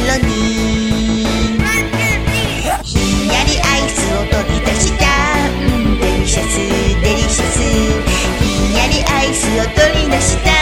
にひんやりアイスを取り出した、デリシャスデリシャス。ひんやりアイスを取り出した、